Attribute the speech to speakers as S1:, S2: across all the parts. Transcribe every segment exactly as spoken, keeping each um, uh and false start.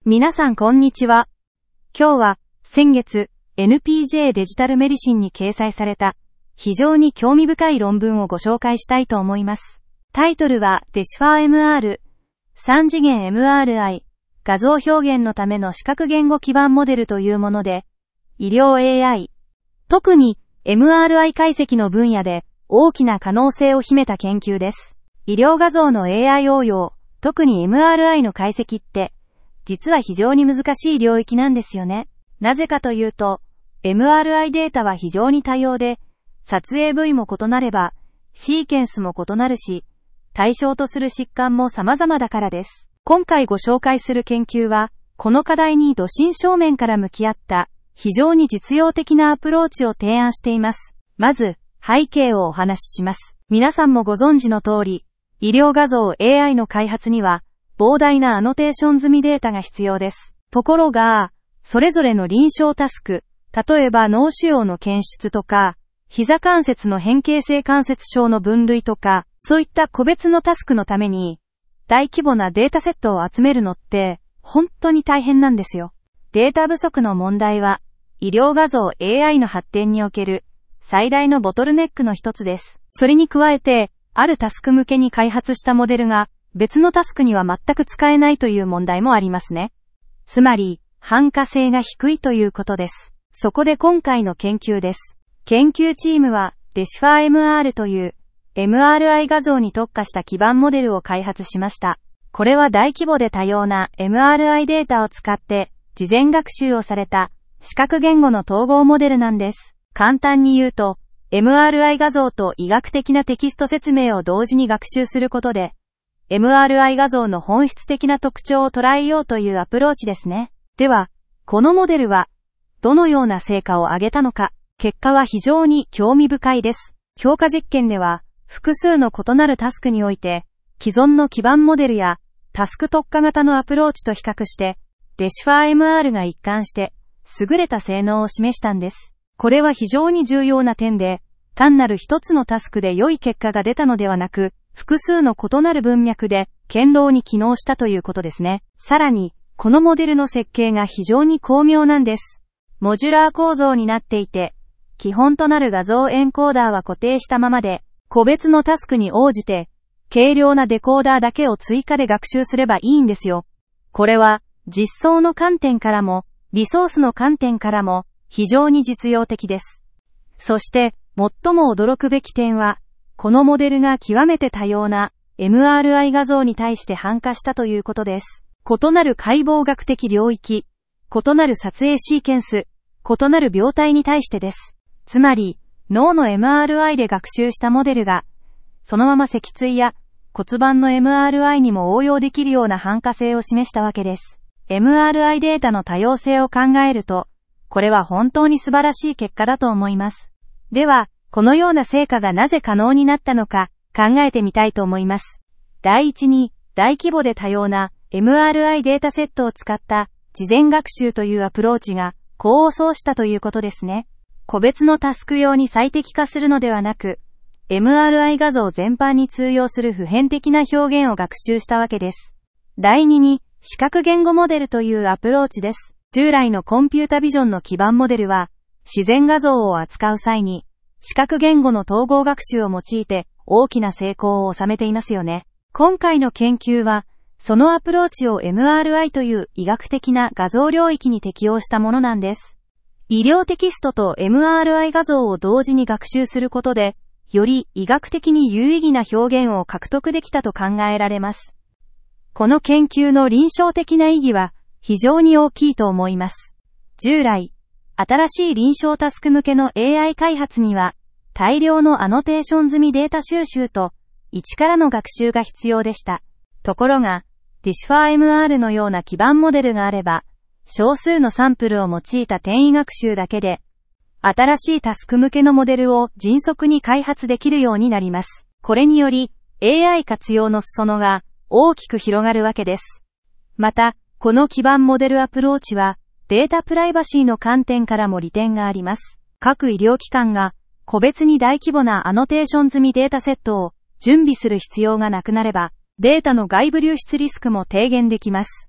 S1: 皆さんこんにちは。今日は先月 エヌピージェー デジタルメディシンに掲載された非常に興味深い論文をご紹介したいと思います。タイトルは デシファー エムアール 三次元 エムアールアイ 画像表現のための視覚言語基盤モデルというもので、医療 エーアイ、特に エムアールアイ 解析の分野で大きな可能性を秘めた研究です。医療画像の エーアイ 応用、特に エムアールアイ の解析って、実は非常に難しい領域なんですよね。なぜかというと、エムアールアイ データは非常に多様で、撮影部位も異なれば、シーケンスも異なるし、対象とする疾患も様々だからです。今回ご紹介する研究は、この課題に土心正面から向き合った、非常に実用的なアプローチを提案しています。まず、背景をお話しします。皆さんもご存知の通り、医療画像 エーアイ の開発には、膨大なアノテーション済みデータが必要です。ところが、それぞれの臨床タスク、例えば脳腫瘍の検出とか、膝関節の変形性関節症の分類とか、そういった個別のタスクのために、大規模なデータセットを集めるのって、本当に大変なんですよ。データ不足の問題は、医療画像 エーアイ の発展における最大のボトルネックの一つです。それに加えて、あるタスク向けに開発したモデルが、別のタスクには全く使えないという問題もありますね。つまり、汎可性が低いということです。そこで今回の研究です。研究チームは、デシファー エムアール という エムアールアイ 画像に特化した基盤モデルを開発しました。これは大規模で多様な エムアールアイ データを使って事前学習をされた視覚言語の統合モデルなんです。簡単に言うと、エムアールアイ 画像と医学的なテキスト説明を同時に学習することで、エムアールアイ 画像の本質的な特徴を捉えようというアプローチですね。では、このモデルは、どのような成果を上げたのか、結果は非常に興味深いです。評価実験では、複数の異なるタスクにおいて、既存の基盤モデルや、タスク特化型のアプローチと比較して、デシファー エムアール が一貫して、優れた性能を示したんです。これは非常に重要な点で、単なる一つのタスクで良い結果が出たのではなく、複数の異なる文脈で堅牢に機能したということですね。さらに、このモデルの設計が非常に巧妙なんです。モジュラー構造になっていて、基本となる画像エンコーダーは固定したままで、個別のタスクに応じて、軽量なデコーダーだけを追加で学習すればいいんですよ。これは、実装の観点からも、リソースの観点からも、非常に実用的です。そして、最も驚くべき点は、このモデルが極めて多様な エムアールアイ 画像に対して汎可したということです。異なる解剖学的領域、異なる撮影シーケンス、異なる病態に対してです。つまり、脳の エムアールアイ で学習したモデルが、そのまま脊椎や骨盤の エムアールアイ にも応用できるような汎可性を示したわけです。エムアールアイ データの多様性を考えると、これは本当に素晴らしい結果だと思います。では、このような成果がなぜ可能になったのか考えてみたいと思います。第一に、大規模で多様な エムアールアイ データセットを使った事前学習というアプローチが功を奏したということですね。個別のタスク用に最適化するのではなく、エムアールアイ 画像全般に通用する普遍的な表現を学習したわけです。第二に、視覚言語モデルというアプローチです。従来のコンピュータビジョンの基盤モデルは、自然画像を扱う際に、視覚言語の統合学習を用いて大きな成功を収めていますよね。今回の研究は、そのアプローチを エムアールアイ という医学的な画像領域に適用したものなんです。医療テキストと エムアールアイ 画像を同時に学習することで、より医学的に有意義な表現を獲得できたと考えられます。この研究の臨床的な意義は非常に大きいと思います。従来、新しい臨床タスク向けの エーアイ 開発には、大量のアノテーション済みデータ収集と、一からの学習が必要でした。ところが、ディシファー エムアール のような基盤モデルがあれば、少数のサンプルを用いた転移学習だけで、新しいタスク向けのモデルを迅速に開発できるようになります。これにより、エーアイ 活用の裾野が大きく広がるわけです。また、この基盤モデルアプローチは、データプライバシーの観点からも利点があります。各医療機関が個別に大規模なアノテーション済みデータセットを準備する必要がなくなれば、データの外部流出リスクも低減できます。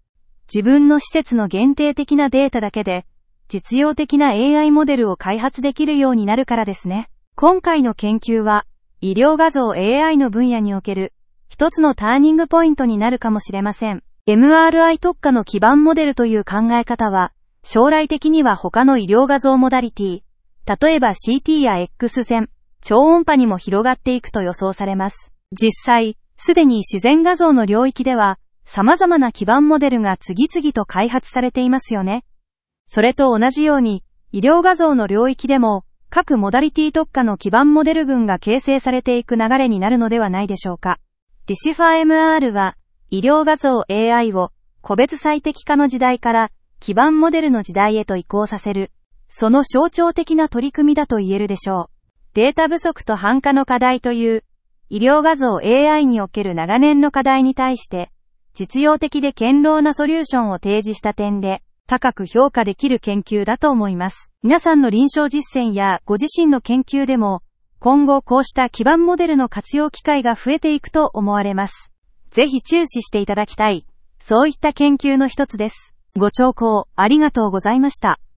S1: 自分の施設の限定的なデータだけで、実用的な エーアイ モデルを開発できるようになるからですね。今回の研究は、医療画像 エーアイ の分野における、一つのターニングポイントになるかもしれません。エムアールアイ 特化の基盤モデルという考え方は、将来的には他の医療画像モダリティ、例えば シーティー や X 線、超音波にも広がっていくと予想されます。実際、すでに自然画像の領域では、様々な基盤モデルが次々と開発されていますよね。それと同じように、医療画像の領域でも、各モダリティ特化の基盤モデル群が形成されていく流れになるのではないでしょうか。ディシファ エムアール は、医療画像 エーアイ を個別最適化の時代から基盤モデルの時代へと移行させる、その象徴的な取り組みだと言えるでしょう。データ不足と繁華の課題という、医療画像 エーアイ における長年の課題に対して、実用的で堅牢なソリューションを提示した点で、高く評価できる研究だと思います。皆さんの臨床実践やご自身の研究でも、今後こうした基盤モデルの活用機会が増えていくと思われます。ぜひ注視していただきたい、そういった研究の一つです。ご聴講ありがとうございました。